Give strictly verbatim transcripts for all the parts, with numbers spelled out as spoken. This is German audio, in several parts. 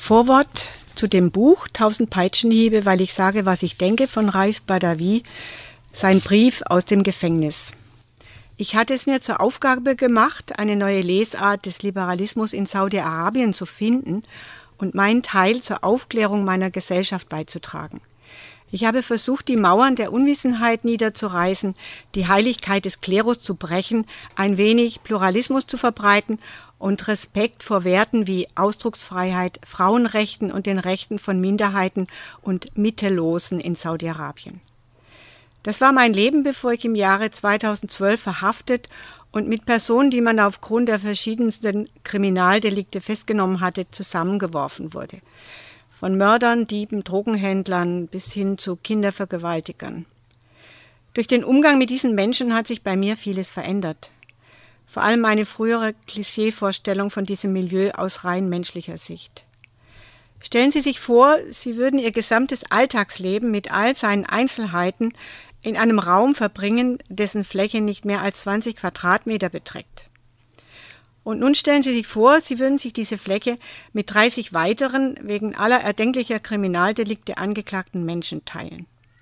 Vorwort zu dem Buch Tausend Peitschenhiebe, weil ich sage, was ich denke, von Raif Badawi, sein Brief aus dem Gefängnis. Ich hatte es mir zur Aufgabe gemacht, eine neue Lesart des Liberalismus in Saudi-Arabien zu finden und meinen Teil zur Aufklärung meiner Gesellschaft beizutragen. Ich habe versucht, die Mauern der Unwissenheit niederzureißen, die Heiligkeit des Klerus zu brechen, ein wenig Pluralismus zu verbreiten und Respekt vor Werten wie Ausdrucksfreiheit, Frauenrechten und den Rechten von Minderheiten und Mittellosen in Saudi-Arabien. Das war mein Leben, bevor ich im Jahre zweitausendzwölf verhaftet und mit Personen, die man aufgrund der verschiedensten Kriminaldelikte festgenommen hatte, zusammengeworfen wurde. Von Mördern, Dieben, Drogenhändlern bis hin zu Kindervergewaltigern. Durch den Umgang mit diesen Menschen hat sich bei mir vieles verändert. Vor allem meine frühere Klischeevorstellung von diesem Milieu aus rein menschlicher Sicht. Stellen Sie sich vor, Sie würden Ihr gesamtes Alltagsleben mit all seinen Einzelheiten in einem Raum verbringen, dessen Fläche nicht mehr als zwanzig Quadratmeter beträgt. Und nun stellen Sie sich vor, Sie würden sich diese Fläche mit dreißig weiteren, wegen aller erdenklicher Kriminaldelikte angeklagten Menschen teilen.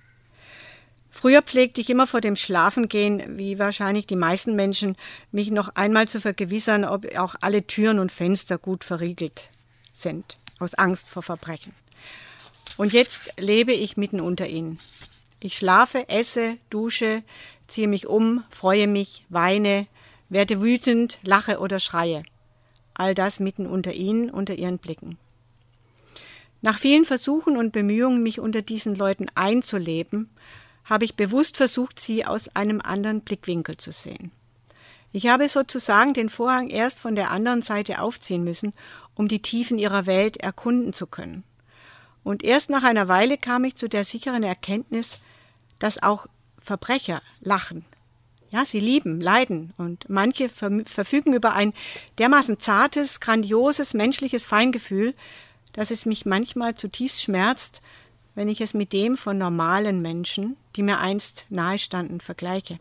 Früher pflegte ich immer vor dem Schlafengehen, wie wahrscheinlich die meisten Menschen, mich noch einmal zu vergewissern, ob auch alle Türen und Fenster gut verriegelt sind, aus Angst vor Verbrechen. Und jetzt lebe ich mitten unter ihnen. Ich schlafe, esse, dusche, ziehe mich um, freue mich, weine, werde wütend, lache oder schreie. All das mitten unter ihnen, unter ihren Blicken. Nach vielen Versuchen und Bemühungen, mich unter diesen Leuten einzuleben, habe ich bewusst versucht, sie aus einem anderen Blickwinkel zu sehen. Ich habe sozusagen den Vorhang erst von der anderen Seite aufziehen müssen, um die Tiefen ihrer Welt erkunden zu können. Und erst nach einer Weile kam ich zu der sicheren Erkenntnis, dass auch Verbrecher lachen. Ja, sie lieben, leiden und manche verfügen über ein dermaßen zartes, grandioses, menschliches Feingefühl, dass es mich manchmal zutiefst schmerzt, wenn ich es mit dem von normalen Menschen, die mir einst nahestanden, vergleiche.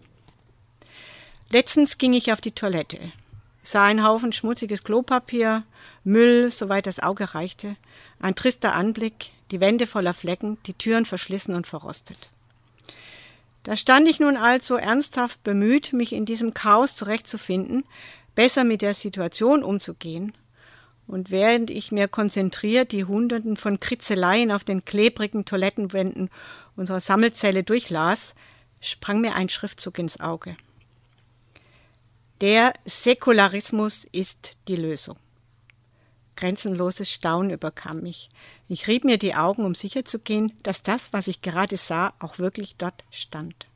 Letztens ging ich auf die Toilette, sah einen Haufen schmutziges Klopapier, Müll, soweit das Auge reichte, ein trister Anblick, die Wände voller Flecken, die Türen verschlissen und verrostet. Da stand ich nun also ernsthaft bemüht, mich in diesem Chaos zurechtzufinden, besser mit der Situation umzugehen. Und während ich mir konzentriert die Hunderten von Kritzeleien auf den klebrigen Toilettenwänden unserer Sammelzelle durchlas, sprang mir ein Schriftzug ins Auge. Der Säkularismus ist die Lösung. Grenzenloses Staunen überkam mich. Ich rieb mir die Augen, um sicherzugehen, dass das, was ich gerade sah, auch wirklich dort stand.